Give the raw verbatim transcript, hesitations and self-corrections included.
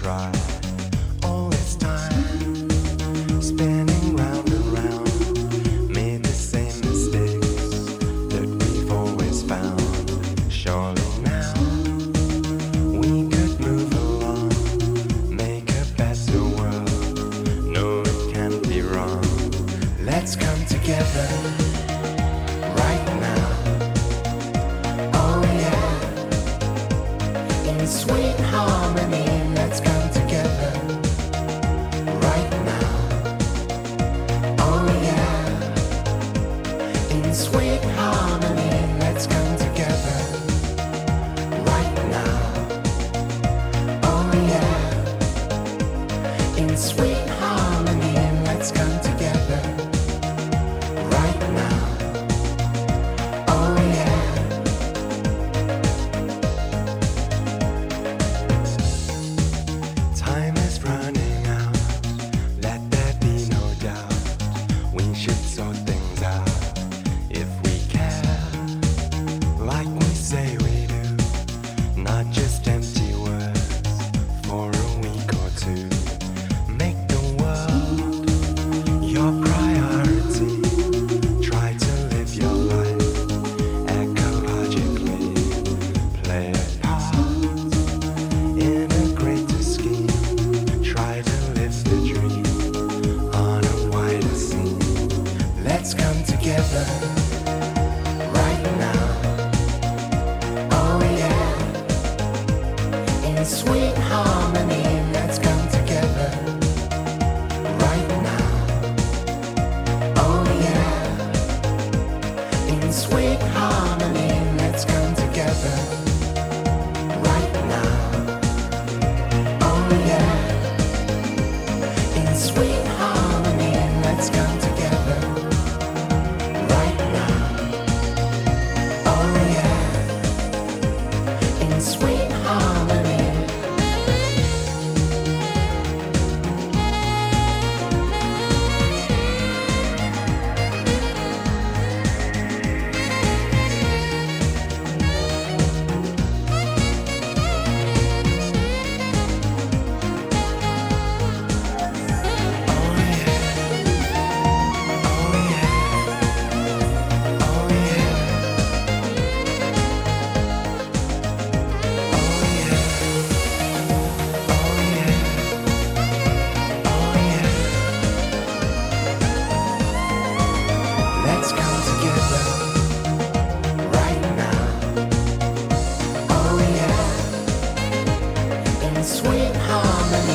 try. All this time, spinning round and round, made the same mistakes that we've always found. Surely now, we could move along, make a better world. No, it can't be wrong. Let's come together right now. Oh yeah, in sweet harmony, let's come together right now. Oh yeah, in sweet harmony, let's come together right now. Oh yeah, in sweet harmony, let's come together right now. Oh yeah. Time is running out, let there be no doubt. We should sort things out if we care, like we say we do. Not just empty words for a week or two. Make the world your priority. Try to live your life ecologically. Play a part in a greater scheme. Try to live the dream on a wider scene. Let's come together right now. Oh yeah, in sweet harmony, let's come together right now. Oh yeah, in sweet harmony, let's come together right now. Oh yeah, in sweet harmony, let's come together right now. Oh yeah, in sweet harmony. Let's come together right now. Oh yeah, in sweet harmony.